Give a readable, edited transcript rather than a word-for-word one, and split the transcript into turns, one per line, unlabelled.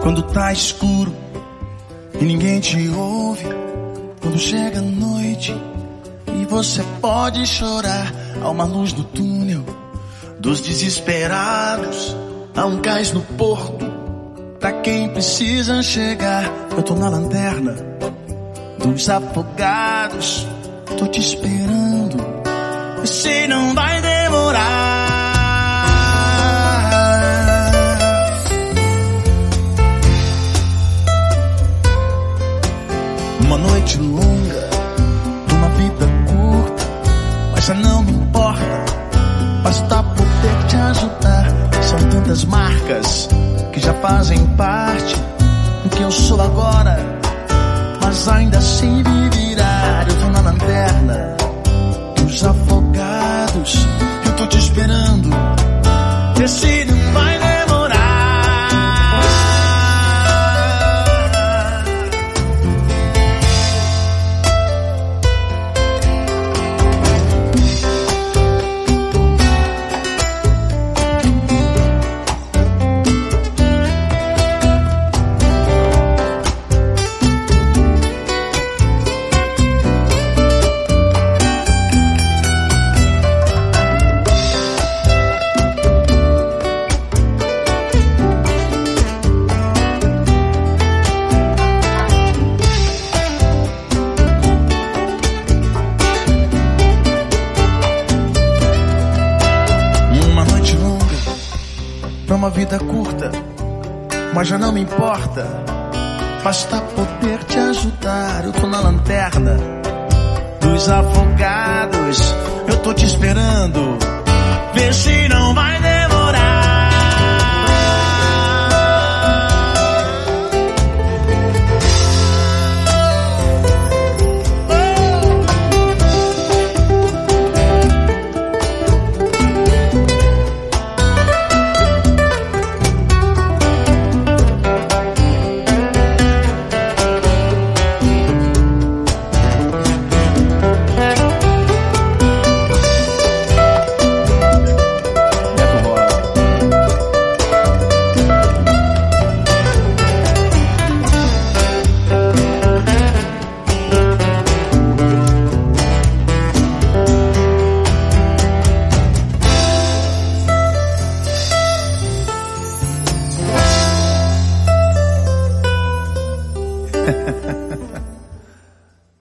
Quando tá escuro e ninguém te ouve, quando chega a noite e você pode chorar, há uma luz no túnel dos desesperados, há um cais no porto pra quem precisa chegar. Eu tô na lanterna dos afogados, tô te esperando, se não vai demorar. Uma noite longa, uma vida curta, mas já não me importa, basta poder te ajudar. São tantas marcas que já fazem parte do que eu sou agora, mas ainda assim me virar. Eu tô na lanterna dos afogados, eu tô te esperando, esse não vai demorar. Uma vida curta, mas já não me importa, basta poder te ajudar. Eu tô na lanterna dos afogados, eu tô te esperando, vê se não vai demorar. Ha ha ha ha.